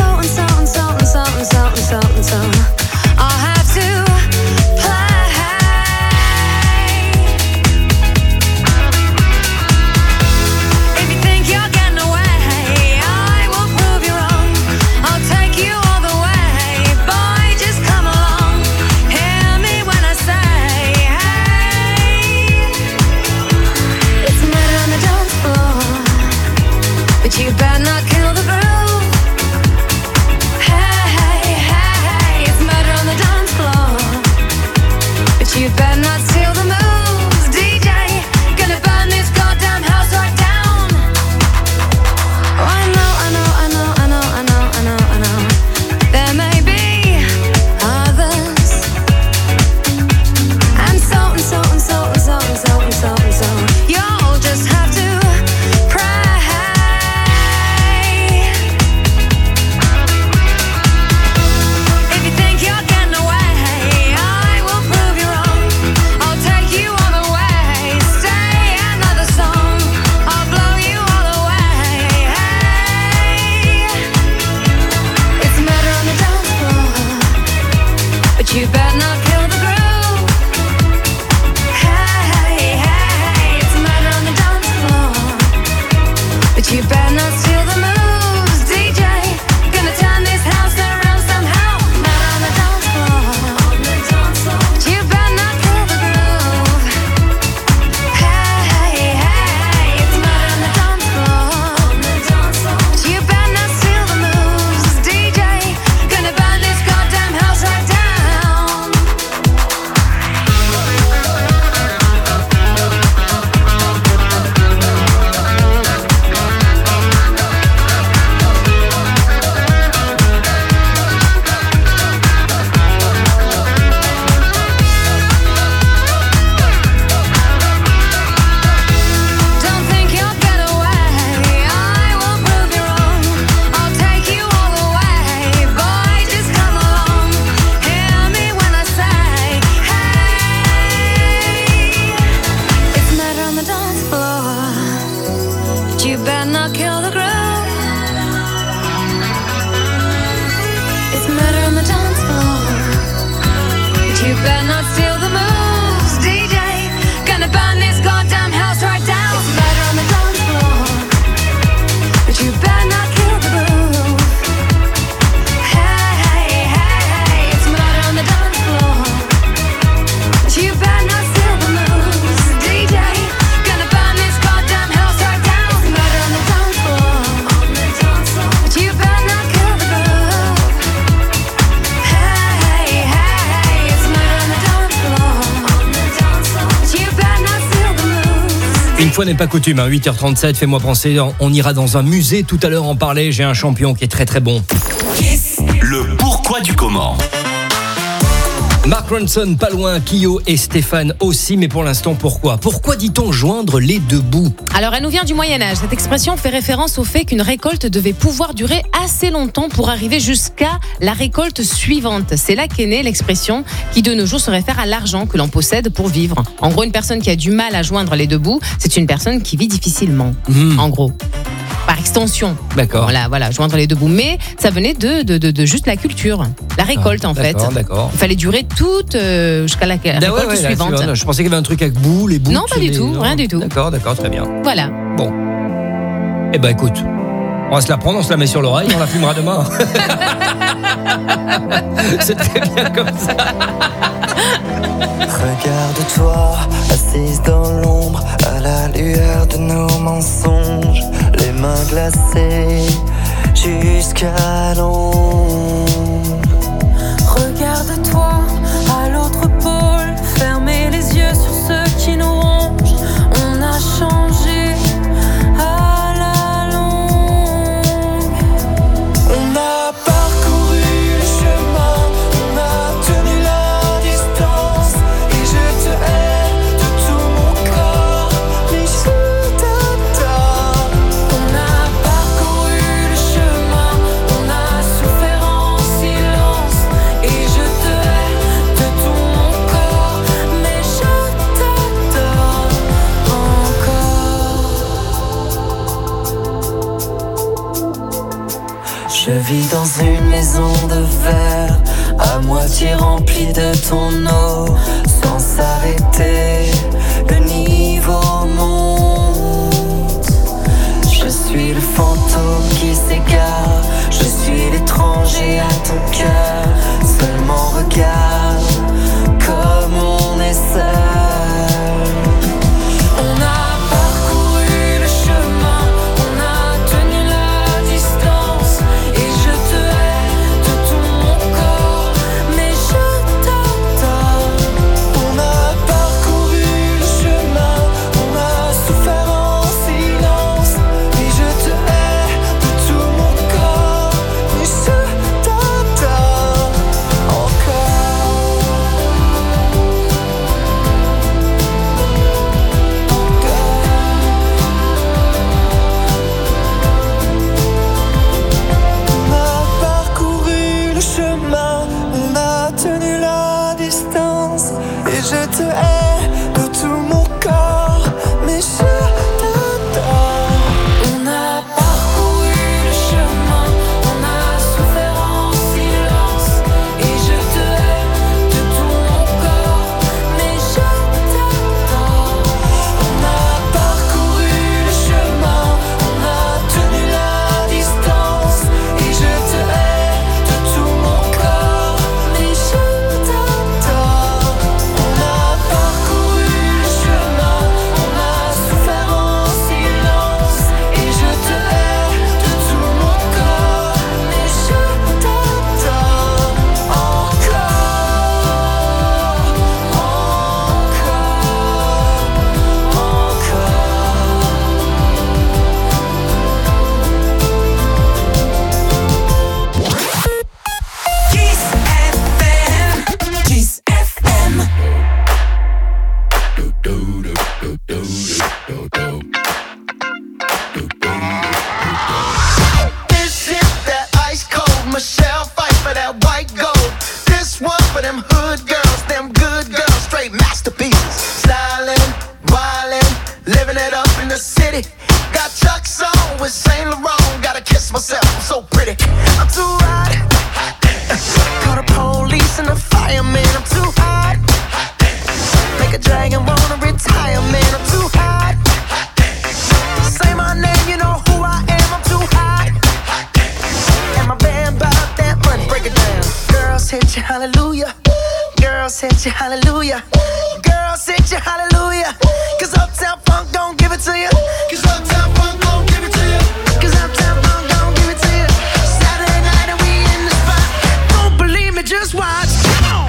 I'll have to play. If you think you're getting away, I will prove you wrong. I'll take you all the way. Boy, just come along. Hear me when I say, hey. It's murder on the dance floor, but you better not kill the groove. You better not steal the moves, DJ. Gonna burn this goddamn house right down. Oh, I know. There may be others. And so. You'll just have to pray. If you think you're getting away, I will prove you wrong. I'll take you all the way. Stay another song. I'll blow you all away. Hey. It's murder on the dance floor, but you better not kill the groove. Hey. It's murder on the dance floor, but you better not steal the moves, DJ. Gonna turn this house around somehow. Murder on the dance floor, but you better not kill the groove. Hey, it's murder on the dance floor, but you better not steal the moves, DJ. Gonna burn this goddamn house right down. Don't think you'll get away. I will prove you wrong. I'll take you all the way. Boy, just come along. Hear me when I say, hey. It's murder on the dance floor, but you better not kill the groove. It's murder on the dance floor, but you better not steal the moves, DJ. Gonna burn this goddamn house right down. It's murder on the dance floor, but you better not kill the groove. Hey, it's murder on the dance floor, but you better not steal the moves, DJ. Gonna burn this goddamn house right down. It's murder on the dance floor, but you better not kill the groove. Hey, it's murder on the dance floor, but you better not steal the moves. Une fois n'est pas coutume, 8h37, fais-moi penser, on ira dans un musée tout à l'heure en parler, j'ai un champion qui est très très bon. Le pourquoi du comment. Mark Ronson, pas loin, Kyo et Stéphane aussi, mais pour l'instant, pourquoi dit-on joindre les deux bouts? Alors, elle nous vient du Moyen-Âge. Cette expression fait référence au fait qu'une récolte devait pouvoir durer assez longtemps pour arriver jusqu'à la récolte suivante. C'est là qu'est née l'expression qui, de nos jours, se réfère à l'argent que l'on possède pour vivre. En gros, une personne qui a du mal à joindre les deux bouts, c'est une personne qui vit difficilement. En gros. Par extension. D'accord. Voilà, joindre les deux bouts. Mais ça venait de juste la culture, la récolte en fait. D'accord. Il fallait durer toute jusqu'à la récolte suivante. Je pensais qu'il y avait un truc avec boule et boule. Non, pas du tout, rien du tout. D'accord, très bien. Voilà. Bon. Eh ben écoute, on va se la prendre, on se la met sur l'oreille, on la fumera demain. C'est très bien comme ça. Regarde-toi, assise dans l'ombre, à la lueur de nos mensonges, les mains glacées jusqu'à l'ombre. Regarde-toi à l'autre pôle, fermez les yeux sur ceux qui nous rongent. On a changé à la longue. On a parcouru le chemin, on a tenu la distance, et je te hais de tout mon corps, mais je t'adore. On a parcouru le chemin, on a souffert en silence, et je te hais de tout mon corps, mais je t'adore encore. Je vis dans une maison de verre, à moitié remplie de ton eau, sans s'arrêter, le niveau monte. Je suis le fantôme qui s'égare, je suis l'étranger à ton cœur. Seulement regarde comme on est seul. On a parcouru le chemin, on a tenu la distance, et je te hais de tout mon corps, mais je t'adore. On a parcouru le chemin, on a souffert en silence, et je te hais de tout mon corps, mais je t'adore encore. On a parcouru le chemin, on a tenu la distance, et je te hais de tout mon corps, mais je t'adore. On a parcouru le chemin, on a souffert en silence, et je te hais de tout mon corps, mais je t'adore. On a parcouru le chemin, on a tenu la distance, et je te hais de tout mon corps, mais je t'adore. On a parcouru le chemin, on a souffert en silence, et je te hais de tout mon corps, mais je t'adore encore. Kiss FM, Kiss FM. This is that ice cold Michelle fight for that white gold. This one for them hood girls, them good girls, straight masterpieces. Stylin', wildin', living it up in the city. Got Chuck's on with Saint Laurent. Gotta kiss myself, I'm so pretty. I'm too hot. Call the police and the fireman. I'm too hot. Make a dragon wanna retire, man. I'm too hot. Say my name, you know who I am. I'm too hot. And my band bought that money. Break it down. Girls hit you, hallelujah. Girls hit you, hallelujah. Girls hit you, hallelujah. 'Cause Uptown Funk don't give it to you. 'Cause Uptown Funk don't give it to you. 'Cause Uptown Funk don't give it to you. Saturday night and we in the spot. Don't believe me, just watch. Come on.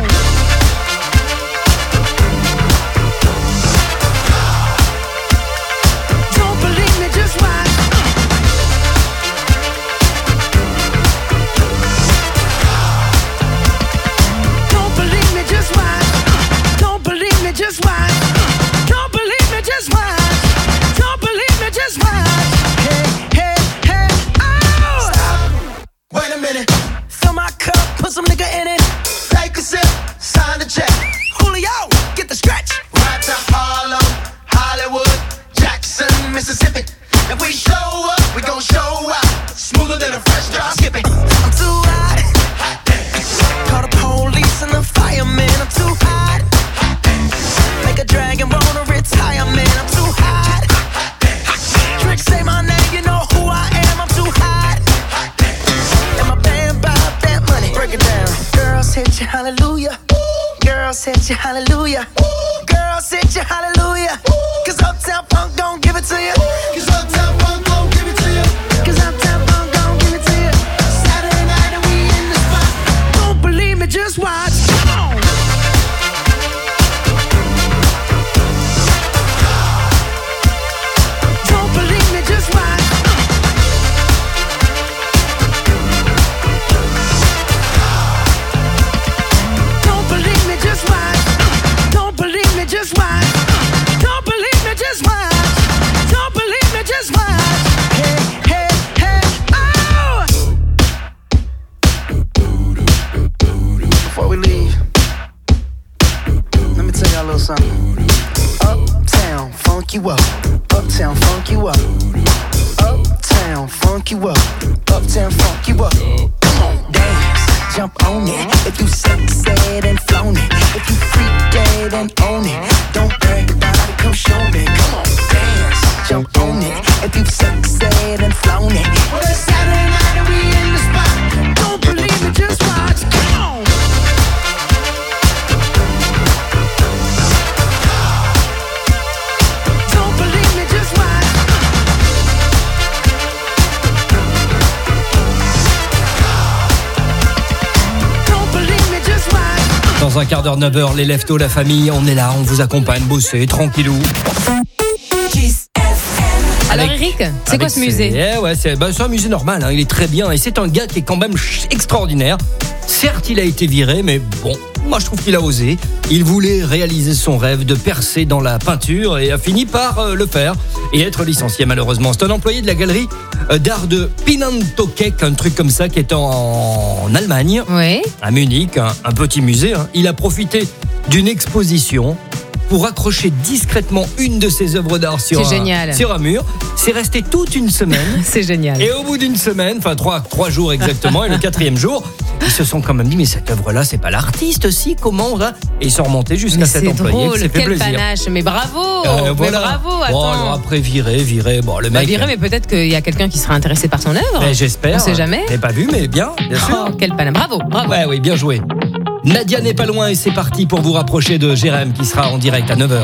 Don't believe me, just watch. Don't believe me, just watch. Don't believe me, just watch. Don't believe me, just watch. Don't believe me, just watch. Hey, hey, hey, oh! Stop. Wait a minute. Fill my cup, put some nigga in it. Take a sip, sign the check. Julio, get the stretch. Right to Harlem, Hollywood, Jackson, Mississippi. If we show up, we gon' show said you hallelujah. Girl said you hallelujah. Cause Uptown Funk don't give it to you. Cause Uptown Funk don't give it to you. Cause Uptown Funk don't give it to you. Saturday night and we in the spot. Don't believe me, just watch. Come on. Don't believe me, just watch. Don't believe me, just watch. Don't believe me, just watch. Don't believe me, just watch. Don't believe me, just watch. Hey, hey, hey, oh! Before we leave, let me tell y'all a little something. Uptown, funk you up. Uptown, funk you up. Uptown, funk you up. Uptown, funk you up. Come on, dance, jump on it. If you succeed and flown it. If you freak dead and own it. Don't brag about it, come show me. Come on, dance, jump on it. If you succeed and flown it. Well, it's Saturday night and we in the spot. Don't believe me, just watch. Come on. Don't believe me, just watch. Don't believe me, just watch. Dans un quart d'heure, 9h, les leftos, la famille, on est là, on vous accompagne, bosser, tranquillou. Alors Eric, c'est quoi ce musée? C'est un musée normal, hein, il est très bien et c'est un gars qui est quand même extraordinaire. Certes, il a été viré, mais bon, moi je trouve qu'il a osé. Il voulait réaliser son rêve de percer dans la peinture et a fini par le faire et être licencié malheureusement. C'est un employé de la galerie d'art de Pinantokek, un truc comme ça qui est en Allemagne, à Munich, un petit musée. Hein. Il a profité d'une exposition pour accrocher discrètement une de ses œuvres d'art sur un mur. C'est resté toute une semaine. C'est génial. Et au bout d'une semaine, enfin 3 jours exactement, et le 4e jour, ils se sont quand même dit, mais cette œuvre-là, c'est pas l'artiste, si, comment on va? Et ils sont remontés jusqu'à cet employé. C'est drôle, fait quel plaisir. panache, mais bravo, Voilà. mais bravo, attends. Bon, alors après, viré, bon, le mec... Viré, mais peut-être qu'il y a quelqu'un qui sera intéressé par son œuvre. J'espère. On sait jamais. Je n'ai pas vu, mais bien sûr. Oh, quel panache, bravo. Ouais, oui, bien joué. Nadia n'est pas loin et c'est parti pour vous rapprocher de Jérém qui sera en direct à 9h.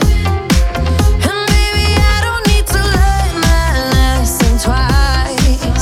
Twice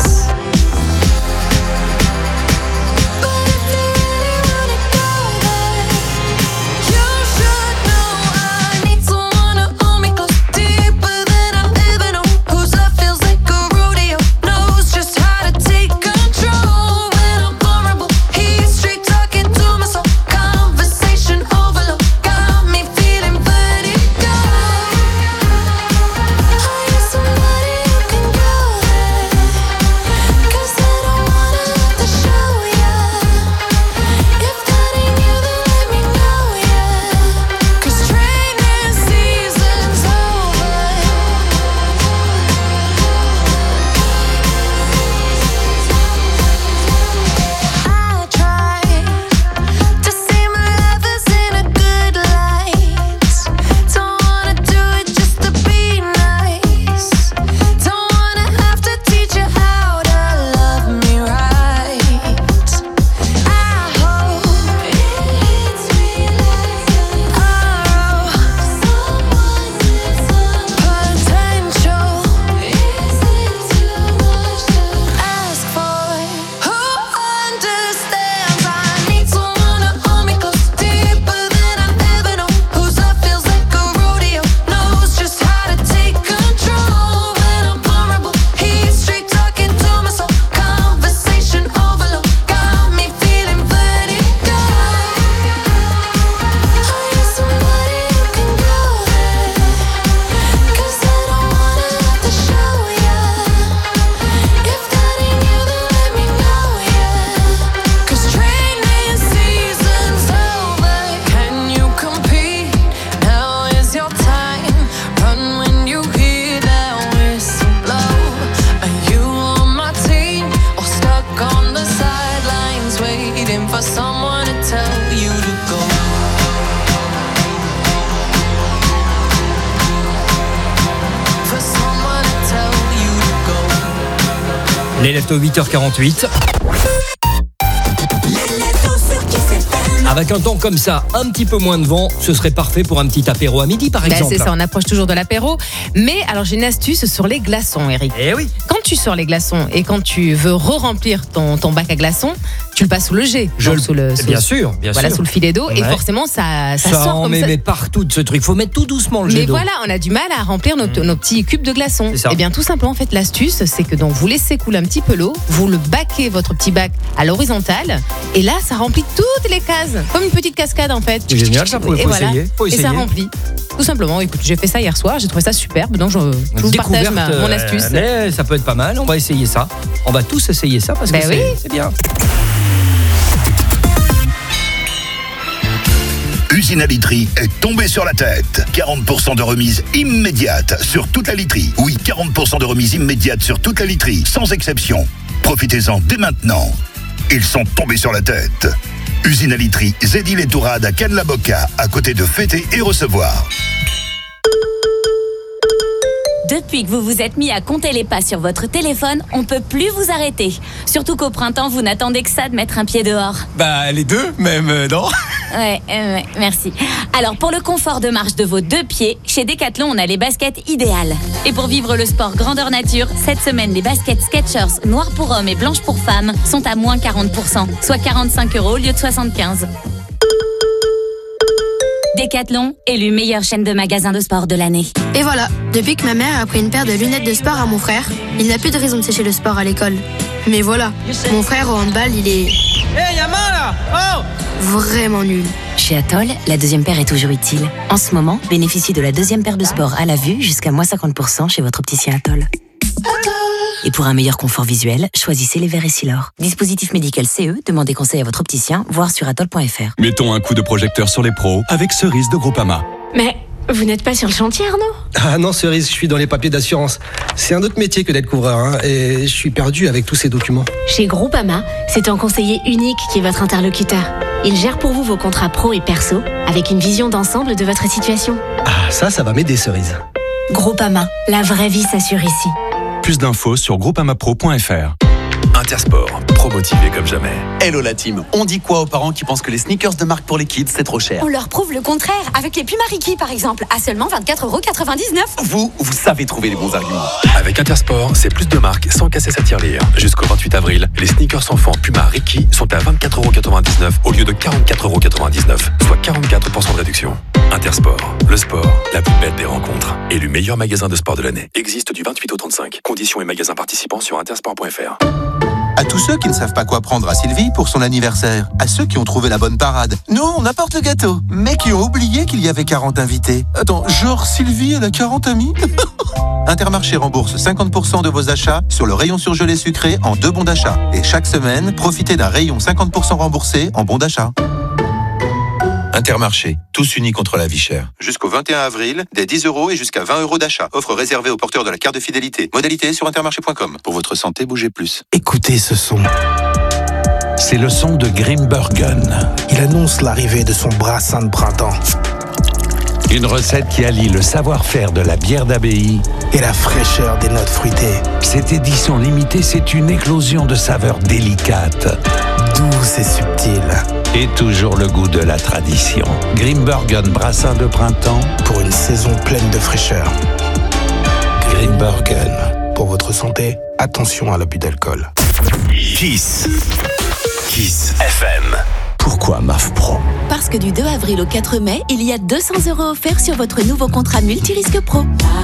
Les leftos 8h48. Avec un temps comme ça, un petit peu moins de vent, ce serait parfait pour un petit apéro à midi, par exemple. C'est ça, on approche toujours de l'apéro. Mais alors, j'ai une astuce sur les glaçons, Eric. Eh oui. Quand tu sors les glaçons et quand tu veux re-remplir ton bac à glaçons, tu le passes sous le jet. Bien sûr. Voilà, sous le filet d'eau. Et Ouais. forcément, ça Ça sort en comme met ça. mais partout de ce truc. Faut mettre tout doucement le jet Mais d'eau. voilà, on a du mal à remplir nos petits cubes de glaçons. C'est ça. Et bien, tout simplement, en fait, l'astuce, c'est que donc vous laissez couler un petit peu l'eau, vous le baquez, votre petit bac, à l'horizontale, et là, ça remplit toutes les cases, comme une petite cascade en fait. C'est génial, ça, faut Et voilà. essayer. Faut Et ça essayer. remplit. Tout simplement. Écoute, j'ai fait ça hier soir, j'ai trouvé ça superbe, donc je vous partage Découverte, mon astuce. mais ça peut être pas mal. On va essayer ça. On va tous essayer ça parce que Ben oui. c'est bien. Usine à literie est tombée sur la tête. 40% de remise immédiate sur toute la literie. Oui, 40% de remise immédiate sur toute la literie, sans exception. Profitez-en dès maintenant. Ils sont tombés sur la tête. Usine à literie, Zédil et Tourade à Cannes-la-Boca, à côté de Fêter et Recevoir. Depuis que vous vous êtes mis à compter les pas sur votre téléphone, on peut plus vous arrêter. Surtout qu'au printemps, vous n'attendez que ça de mettre un pied dehors. Bah, les deux, même, non? Ouais, merci. Alors, pour le confort de marche de vos deux pieds, chez Decathlon, on a les baskets idéales. Et pour vivre le sport grandeur nature, cette semaine, les baskets Skechers, noires pour hommes et blanches pour femmes, sont à moins 40%, soit 45 € au lieu de 75. Decathlon, élu meilleure chaîne de magasins de sport de l'année. Et voilà, depuis que ma mère a pris une paire de lunettes de sport à mon frère, il n'a plus de raison de sécher le sport à l'école. Mais voilà, mon frère au handball, il est... Hé, y'a main là! Oh! Vraiment nul. Chez Atoll, la deuxième paire est toujours utile. En ce moment, bénéficiez de la deuxième paire de sport à la vue jusqu'à moins 50% chez votre opticien Atoll. Et pour un meilleur confort visuel, choisissez les verres Essilor. Dispositif médical CE, demandez conseil à votre opticien, voire sur atoll.fr. Mettons un coup de projecteur sur les pros avec Cerise de Groupama. Mais vous n'êtes pas sur le chantier, Arnaud? Ah non, Cerise, je suis dans les papiers d'assurance. C'est un autre métier que d'être couvreur, hein, et je suis perdu avec tous ces documents. Chez Groupama, c'est un conseiller unique qui est votre interlocuteur. Il gère pour vous vos contrats pro et perso, avec une vision d'ensemble de votre situation. Ah, ça va m'aider, Cerise. Groupama, la vraie vie s'assure ici. Plus d'infos sur groupamapro.fr. Intersport, pro-motivé comme jamais. Hello la team, on dit quoi aux parents qui pensent que les sneakers de marque pour les kids c'est trop cher? On leur prouve le contraire, avec les Puma Ricky par exemple, à seulement 24,99 €. Vous savez trouver les bons arguments. Avec Intersport, c'est plus de marques sans casser sa tirelire. Jusqu'au 28 avril, les sneakers enfants Puma Ricky sont à 24,99 € au lieu de 44,99 €, soit 44% de réduction. Intersport, le sport, la plus belle des rencontres. Élu meilleur magasin de sport de l'année. Existe du 28 au 35. Conditions et magasins participants sur intersport.fr. À tous ceux qui ne savent pas quoi prendre à Sylvie pour son anniversaire. À ceux qui ont trouvé la bonne parade. Nous, on apporte le gâteau. Mais qui ont oublié qu'il y avait 40 invités. Attends, genre Sylvie, elle a 40 amis? Intermarché rembourse 50% de vos achats sur le rayon surgelé sucré en 2 bons d'achat. Et chaque semaine, profitez d'un rayon 50% remboursé en bons d'achat. Intermarché, tous unis contre la vie chère. Jusqu'au 21 avril, dès 10 € et jusqu'à 20 € d'achat. Offre réservée aux porteurs de la carte de fidélité. Modalité sur intermarché.com. Pour votre santé, bougez plus. Écoutez ce son. C'est le son de Grimbergen. Il annonce l'arrivée de son brassin de printemps. Une recette qui allie le savoir-faire de la bière d'abbaye et la fraîcheur des notes fruitées. Cette édition limitée, c'est une éclosion de saveurs délicates, douces et subtiles. Et toujours le goût de la tradition. Grimbergen brassin de printemps pour une saison pleine de fraîcheur. Grimbergen. Pour votre santé, attention à l'abus d'alcool. Kiss FM. Pourquoi MAF Pro? Parce que du 2 avril au 4 mai, il y a 200 € offerts sur votre nouveau contrat multirisque pro.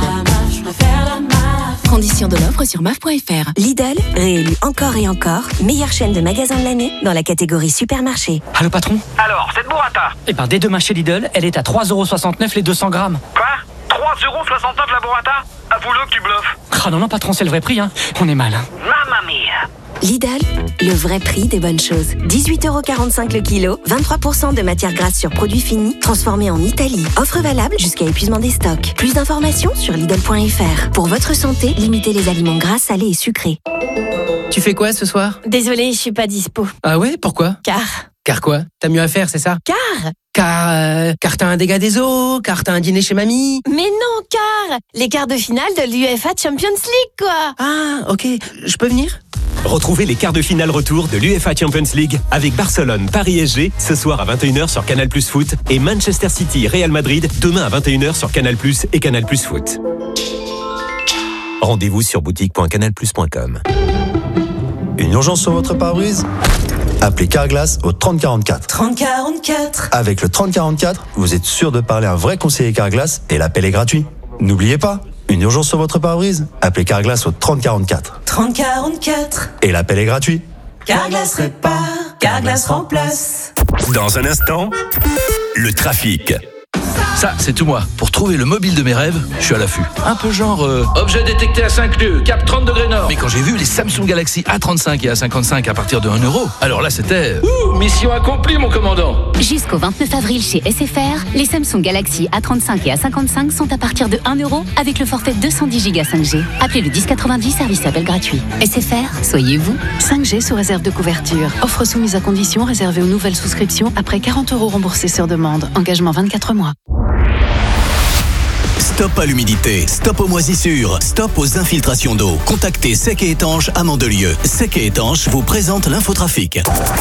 Conditions de l'offre sur maf.fr. Lidl, réélu encore et encore, meilleure chaîne de magasins de l'année dans la catégorie supermarché. Allô patron? Alors, cette burrata? Eh ben dès demain chez Lidl, elle est à 3,69 € les 200 grammes. Quoi? 3,69 € la burrata? Avoue-le que tu bluffes. Ah non patron, c'est le vrai prix, hein. On est mal. Mamma mia. Lidl, le vrai prix des bonnes choses. 18,45 € le kilo, 23% de matière grasse sur produits finis, transformés en Italie. Offre valable jusqu'à épuisement des stocks. Plus d'informations sur Lidl.fr. Pour votre santé, limitez les aliments gras, salés et sucrés. Tu fais quoi ce soir? Désolée, je suis pas dispo. Ah ouais, pourquoi? Car quoi? T'as mieux à faire, c'est ça? Car t'as un dégât des eaux, car t'as un dîner chez mamie. Mais non, car les quarts de finale de l'UEFA Champions League, quoi. Ah, ok, je peux venir? Retrouvez les quarts de finale retour de l'UEFA Champions League avec Barcelone, Paris SG ce soir à 21h sur Canal+ Foot et Manchester City, Real Madrid demain à 21h sur Canal+ et Canal+ Foot. Rendez-vous sur boutique.canalplus.com. Une urgence sur votre pare-brise ? Appelez Carglass au 3044. 3044. Avec le 3044, vous êtes sûr de parler à un vrai conseiller Carglass et l'appel est gratuit. N'oubliez pas, une urgence sur votre pare-brise ? Appelez Carglass au 3044. 3044. Et l'appel est gratuit. Carglass répare, Carglass remplace. Dans un instant, le trafic. Ça, c'est tout moi. Pour trouver le mobile de mes rêves, je suis à l'affût. Un peu genre objet détecté à 5 lieues, cap 30 degrés nord. Mais quand j'ai vu les Samsung Galaxy A35 et A55 à partir de 1 €, alors là c'était mission accomplie, mon commandant. Jusqu'au 29 avril chez SFR, les Samsung Galaxy A35 et A55 sont à partir de 1 € avec le forfait 210 Go 5G. Appelez le 1090, service appel gratuit. SFR, soyez vous. 5G sous réserve de couverture. Offre soumise à condition réservée aux nouvelles souscriptions après 40 € remboursés sur demande. Engagement 24 mois. Stop à l'humidité, stop aux moisissures, stop aux infiltrations d'eau. Contactez Sec et Étanche à Mandelieu. Sec et Étanche vous présente l'infotrafic.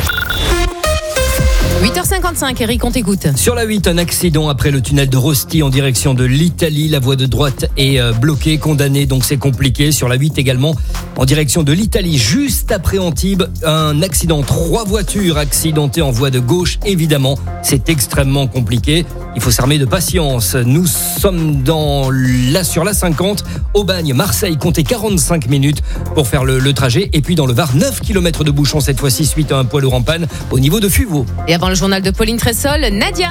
8h55, Eric, on t'écoute. Sur la 8, un accident après le tunnel de Rosti en direction de l'Italie. La voie de droite est bloquée, condamnée, donc c'est compliqué. Sur la 8 également, en direction de l'Italie, juste après Antibes, un accident. 3 voitures accidentées en voie de gauche, évidemment. C'est extrêmement compliqué. Il faut s'armer de patience. Nous sommes sur la 50, Aubagne, Marseille, comptez 45 minutes pour faire le trajet. Et puis dans le Var, 9 km de bouchons cette fois-ci suite à un poids lourd en panne au niveau de Fuveau. Et avant le journal de Pauline Tressol, Nadia.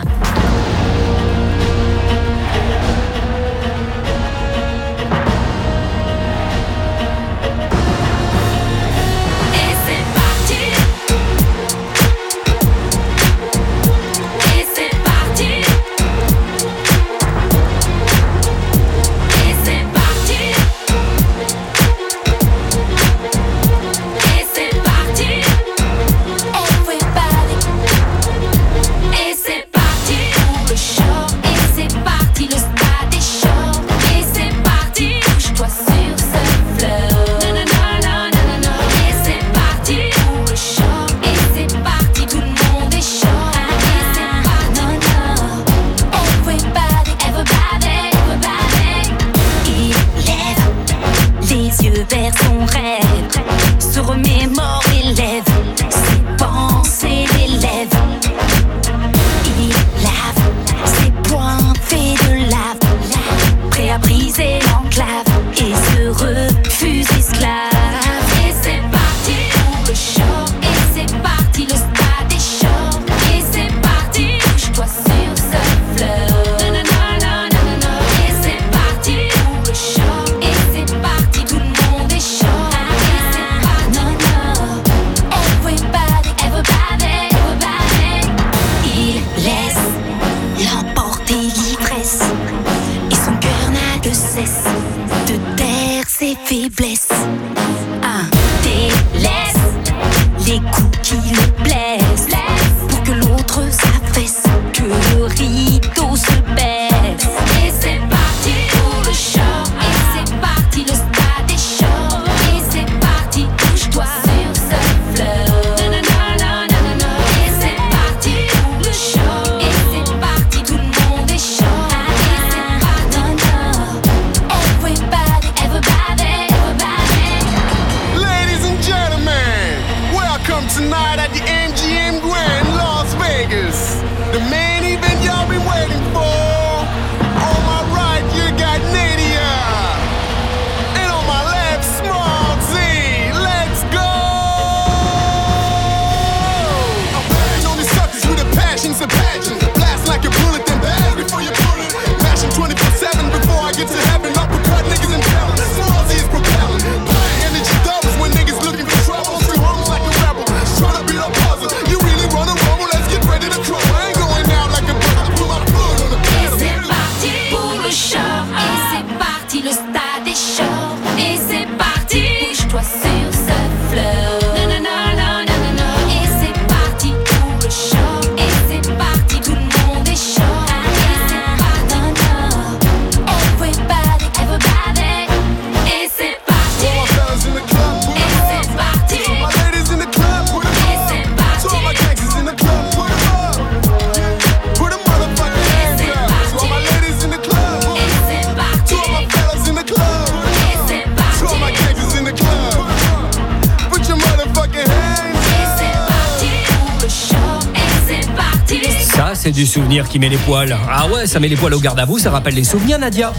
c'est du souvenir qui met les poils. Ah ouais, ça met les poils au garde à vous, ça rappelle les souvenirs, Nadia.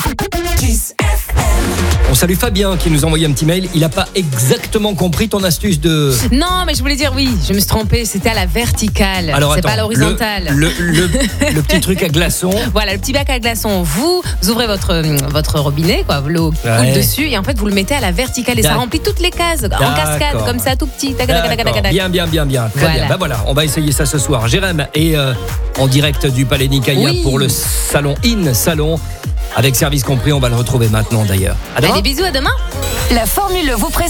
On salue Fabien qui nous a envoyé un petit mail. Il n'a pas exactement compris ton astuce de... Non, mais je voulais dire oui, je me suis trompée. C'était à la verticale. Alors, c'est attends, pas à l'horizontale. Le petit truc à glaçons. Voilà, le petit bac à glaçons. Vous ouvrez votre robinet, quoi, l'eau qui coule dessus, et en fait, vous le mettez à la verticale et ça remplit toutes les cases en cascade, comme ça, tout petit. Bien. Très bien. Bah voilà, on va essayer ça ce soir. Jérém est en direct du Palais Nicaïa pour le salon Salon. Avec service compris, on va le retrouver maintenant d'ailleurs. Allez, bisous, à demain. La formule vous présente